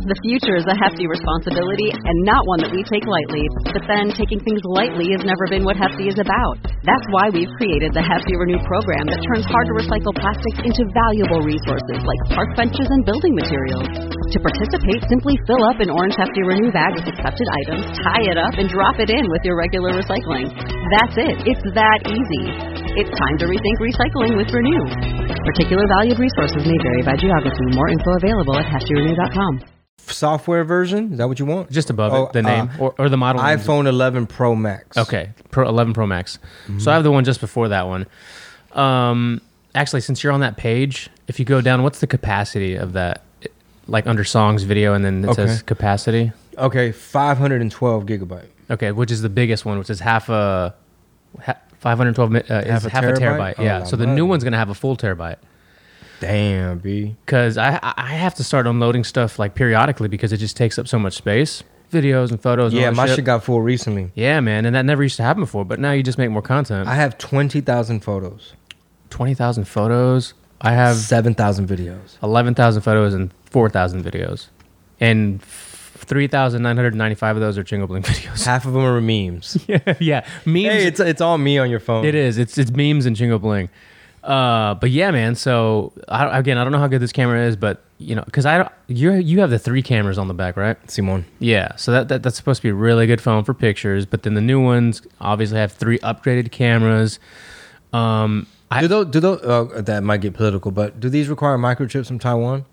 The future is a hefty responsibility and not one that we take lightly. But then taking things lightly has never been what Hefty is about. That's why we've created the Hefty Renew program that turns hard-to-recycle plastics into valuable resources like park benches and building materials. To participate, simply fill up an orange Hefty Renew bag with accepted items, tie it up, and drop it in with your regular recycling. That's it. It's that easy. It's time to rethink recycling with Renew. Particular valued resources may vary by geography. More info available at heftyrenew.com. Software version? Is that what you want? Just above it, the name or the model. iPhone 11 Pro Max. Okay, 11 Pro Max. Mm-hmm. So I have the one just before that one. Actually, since you're on that page, if you go down, what's the capacity of that? Like under songs, video, and then it says capacity. Okay, 512 gigabyte. Okay, which is the biggest one, which is 512 is half a terabyte. Yeah, so the new one's gonna have a full terabyte. Damn, B. Because I have to start unloading stuff like periodically because it just takes up so much space. Videos and photos. Yeah, and my shit got full recently. Yeah, man, and that never used to happen before. But now you just make more content. I have 20,000 photos. 20,000 photos. I have 7,000 videos. 11,000 photos and 4,000 videos, and 3,995 of those are Jingle Bling videos. Half of them are memes. yeah, memes. Hey, it's all me on your phone. It is. It's memes and Jingle Bling. But yeah, man. So I don't know how good this camera is, but you know, because you have the 3 cameras on the back, right? Simon. Yeah. So that's supposed to be a really good phone for pictures, but then the new ones obviously have 3 upgraded cameras. Do those that might get political, but do these require microchips from Taiwan?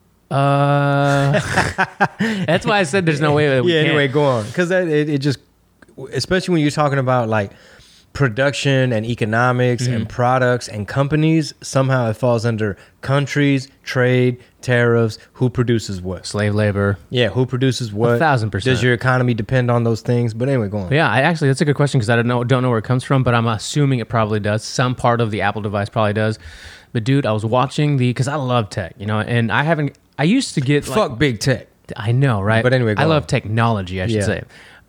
That's why I said there's no way that we can't. Anyway, go on, because it just, especially when you're talking about like production and economics and products and companies, somehow it falls under countries, trade, tariffs, who produces what, slave labor. Yeah, who produces what? 1,000%. Does your economy depend on those things? But anyway, go on. Yeah, that's a good question because I don't know where it comes from, but I'm assuming it probably does. Some part of the Apple device probably does. But dude, I was watching because I love tech, you know, and I used to get fuck big tech. I know, right? But anyway, I love technology, I should say.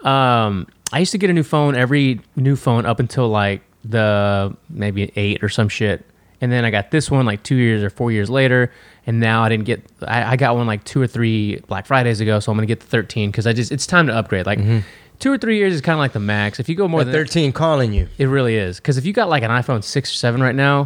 I used to get a every new phone up until like the maybe 8 or some shit. And then I got this one like 2 years or 4 years later. And now I got one like 2 or 3 Black Fridays ago. So I'm going to get the 13 because it's time to upgrade. Like 2 or 3 years is kind of like the max. If you go more than 13 calling you. It really is. Because if you got like an iPhone 6 or 7 right now.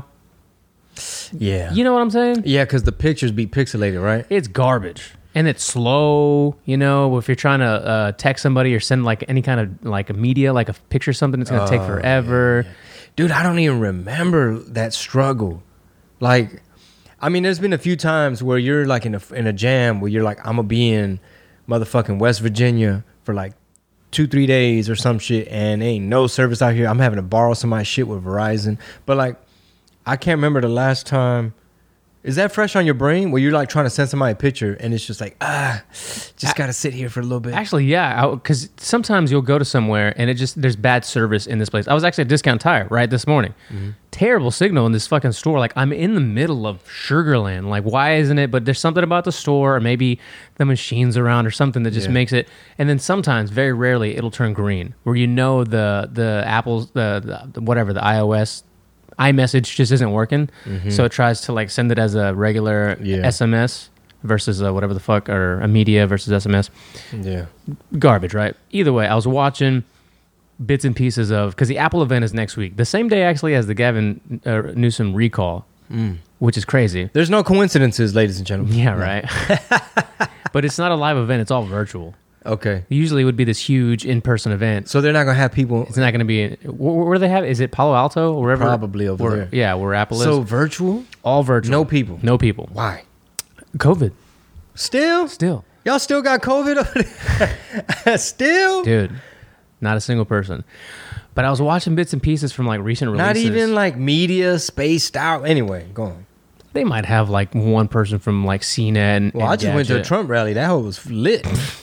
Yeah. You know what I'm saying? Yeah, because the pictures be pixelated, right? It's garbage. And it's slow, you know, if you're trying to text somebody or send like any kind of like a media, like a picture or something, it's going to take forever. Yeah. Dude, I don't even remember that struggle. Like, I mean, there's been a few times where you're like in a jam where you're like, I'm going to be in motherfucking West Virginia for like 2-3 days or some shit and ain't no service out here. I'm having to borrow somebody's shit with Verizon. But like, I can't remember the last time. Is that fresh on your brain where you're like trying to send somebody a picture and it's just like, just got to sit here for a little bit? Actually, yeah, because sometimes you'll go to somewhere and there's bad service in this place. I was actually at Discount Tire right this morning. Terrible signal in this fucking store. Like I'm in the middle of Sugarland. Like why isn't it? But there's something about the store or maybe the machines around or something that just makes it. And then sometimes, very rarely, it'll turn green where you know the Apple's, the whatever, the iMessage just isn't working, so it tries to like send it as a regular SMS versus whatever the fuck, or a media versus SMS. Yeah, garbage, right? Either way, I was watching bits and pieces of, because the Apple event is next week, the same day actually as the Gavin Newsom recall, which is crazy. There's no coincidences, ladies and gentlemen. Yeah, right. But it's not a live event; it's all virtual. Okay. Usually it would be this huge in-person event. So they're not going to have people... It's not going to be... Where do they have... Is it Palo Alto or wherever? Probably over there. Yeah, where Apple is. So virtual? All virtual. No people? No people. Why? COVID. Still? Y'all still got COVID over there? Still? Dude, not a single person. But I was watching bits and pieces from like recent releases. Not even like media spaced out. Anyway, go on. They might have like one person from like CNET. Well, I just went to a Trump rally. That hoe was lit.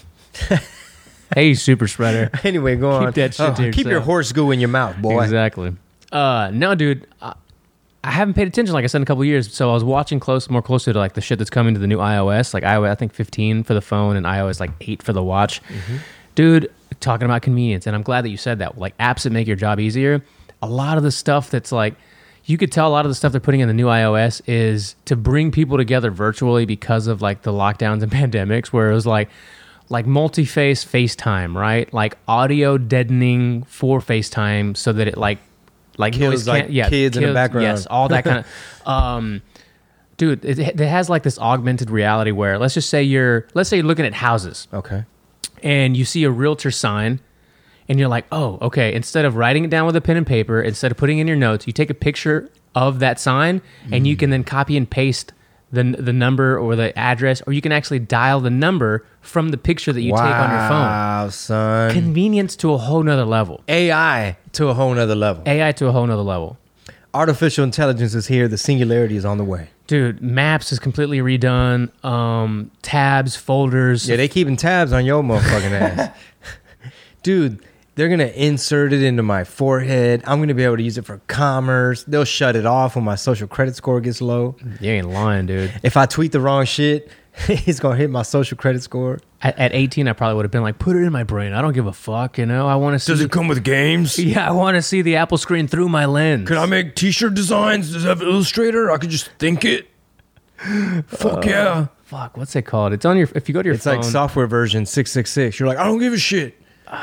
Hey, super spreader. Anyway, go on. Keep that shit to yourself. Keep your horse goo in your mouth, boy. Exactly. No, dude. I haven't paid attention, like I said, in a couple of years. So I was watching more closely to like the shit that's coming to the new iOS. Like iOS, I think 15 for the phone and iOS like 8 for the watch. Dude, talking about convenience. And I'm glad that you said that. Like apps that make your job easier. A lot of the stuff that's like, you could tell a lot of the stuff they're putting in the new iOS is to bring people together virtually because of like the lockdowns and pandemics, where it was like, like multi-face FaceTime, right? Like audio deadening for FaceTime so that it like Kills, noise like, can't, yeah, kids in the background. Yes, all that kind of. Dude, it has like this augmented reality where let's say you're looking at houses Okay. and you see a realtor sign and you're like, oh, okay. Instead of writing it down with a pen and paper, instead of putting in your notes, you take a picture of that sign and you can then copy and paste the number or the address, or you can actually dial the number from the picture that you take on your phone. Wow, son. Convenience to a whole nother level. AI to a whole nother level. AI to a whole nother level. Artificial intelligence is here. The singularity is on the way. Dude, Maps is completely redone. Tabs, folders. Yeah, they keeping tabs on your motherfucking ass. Dude, they're going to insert it into my forehead. I'm going to be able to use it for commerce. They'll shut it off when my social credit score gets low. You ain't lying, dude. If I tweet the wrong shit, it's going to hit my social credit score. At 18, I probably would have been like, put it in my brain. I don't give a fuck, you know? I want to see... Does it come with games? Yeah, I want to see the Apple screen through my lens. Can I make t-shirt designs? Does it have Illustrator? I could just think it. Fuck yeah. Fuck, what's it called? It's on your... If you go to your It's phone... like software version 666. You're like, I don't give a shit.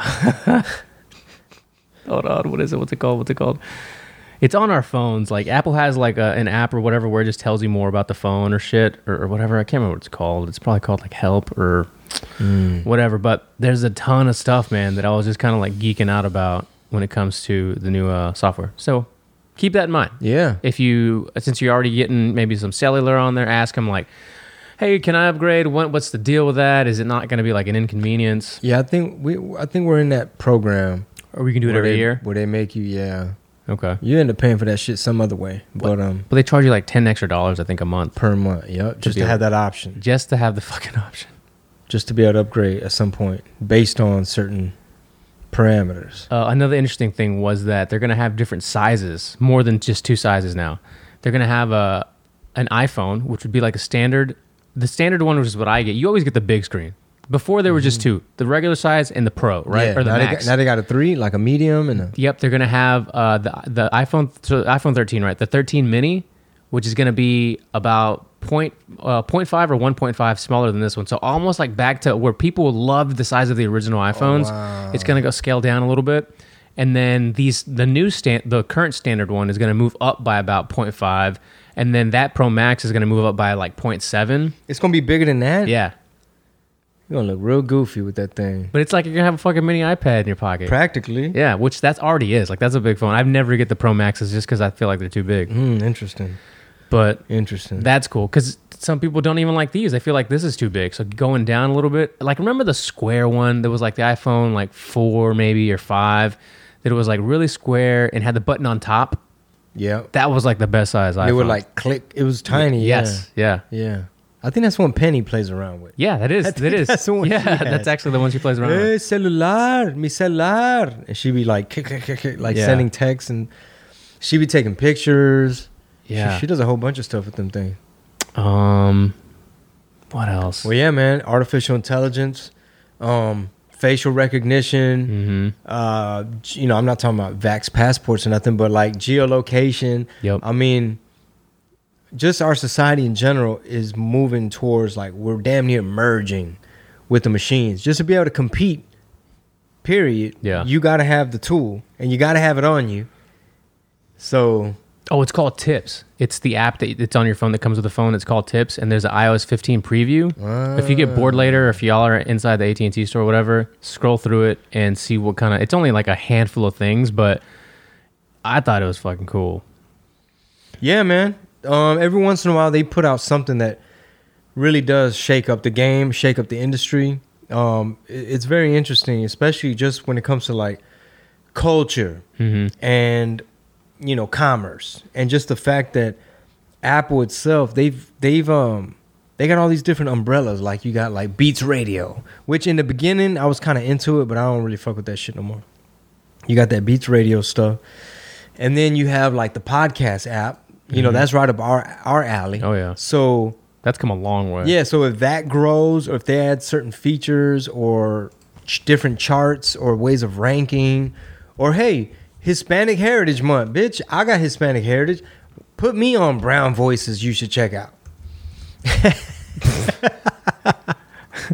Hold on, what is it? What's it called? It's on our phones. Like Apple has like an app or whatever where it just tells you more about the phone or shit or whatever. I can't remember what it's called. It's probably called like Help or whatever. But there's a ton of stuff, man, that I was just kind of like geeking out about when it comes to the new software. So keep that in mind. Yeah. Since you're already getting maybe some cellular on there, ask them like, hey, can I upgrade? What's the deal with that? Is it not going to be like an inconvenience? Yeah, I think we're in that program. Or we can do it every year? Where they make you, yeah. Okay. You end up paying for that shit some other way. But But they charge you like $10 extra, I think, a month. per month, yep. Just to have that option. Just to have the fucking option. Just to be able to upgrade at some point based on certain parameters. Another interesting thing was that they're going to have different sizes, more than just two sizes now. They're going to have an iPhone, which would be like a standard. The standard one, which is what I get. You always get the big screen. Before there were just two, the regular size and the Pro, right? Yeah, or the now Max. Now they got a 3, like a medium and a... Yep, they're gonna have the iPhone 13, right? The 13 mini, which is gonna be about 0.5 or 1.5 smaller than this one. So almost like back to where people loved the size of the original iPhones. wow. It's gonna go scale down a little bit, and then the current standard one is gonna move up by about 0.5, and then that Pro Max is gonna move up by like 0.7. It's going to be bigger than that? Yeah. You're going to look real goofy with that thing. But it's like you're gonna have a fucking mini iPad in your pocket. Practically. Yeah, which that's already is. Like that's a big phone. I've never get the Pro Maxes just because I feel like they're too big. Interesting. But Interesting. that's cool because some people don't even like these. They feel like this is too big. So going down a little bit, like remember the square one that was like the iPhone like 4 maybe or 5, that it was like really square and had the button on top. Yeah. That was like the best size iPhone. It would like click. It was tiny. Yes. Yeah. Yeah. I think that's one Penny plays around with. Yeah, that is. That is. that's the one she yeah, has. that's actually the one she plays around with. Hey, celular, mi celular. And she'd be like, kick, like Yeah. sending texts, and she'd be taking pictures. Yeah. She does a whole bunch of stuff with them things. What else? Well, yeah, man. Artificial intelligence, facial recognition. Mm-hmm. I'm not talking about vax passports or nothing, but like geolocation. Yep. I mean, just our society in general is moving towards like we're damn near merging with the machines. Just to be able to compete, period. Yeah. You got to have the tool and you got to have it on you. So... Oh, it's called Tips. It's the app that's on your phone that comes with the phone. It's called Tips, and there's an iOS 15 preview. If you get bored later, if y'all are inside the AT&T store or whatever, scroll through it and see what kind of... It's only like a handful of things, but I thought it was fucking cool. Yeah, man. Every once in a while, they put out something that really does shake up the game, shake up the industry. It's very interesting, especially just when it comes to like culture and commerce, and just the fact that Apple itself, they got all these different umbrellas. Like you got like Beats Radio, which in the beginning I was kind of into it, but I don't really fuck with that shit no more. You got that Beats Radio stuff, and then you have like the podcast app. That's right up our alley. Oh, yeah. So That's come a long way. yeah, so if that grows, or if they add certain features or different charts or ways of ranking, or hey, Hispanic Heritage Month, bitch, I got Hispanic Heritage. Put me on Brown Voices you should check out.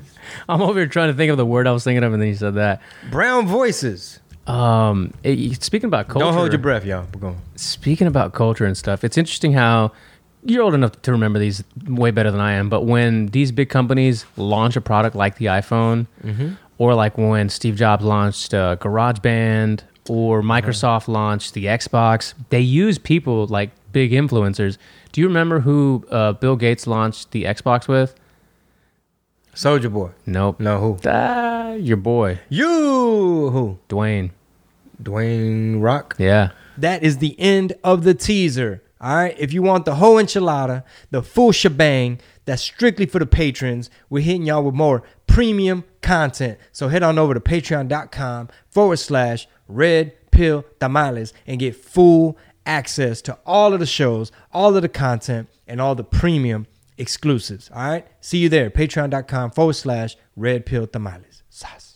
I'm over here trying to think of the word I was thinking of, and then you said that. Brown voices. Speaking about culture. Don't hold your breath, y'all. We're going. Speaking about culture and stuff, it's interesting how you're old enough to remember these way better than I am. But when these big companies launch a product like the iPhone, or like when Steve Jobs launched GarageBand, or Microsoft launched the Xbox, they use people like big influencers. Do you remember who Bill Gates launched the Xbox with? Soulja Boy. Nope. No, who? Your boy. You who? Dwayne. Dwayne Rock. Yeah. That is the end of the teaser. All right. If you want the whole enchilada, the full shebang, that's strictly for the patrons. We're hitting y'all with more premium content. So head on over to patreon.com/Red Pill Tamales and get full access to all of the shows, all of the content, and all the premium exclusives. All right. See you there. Patreon.com/Red Pill Tamales. Sas.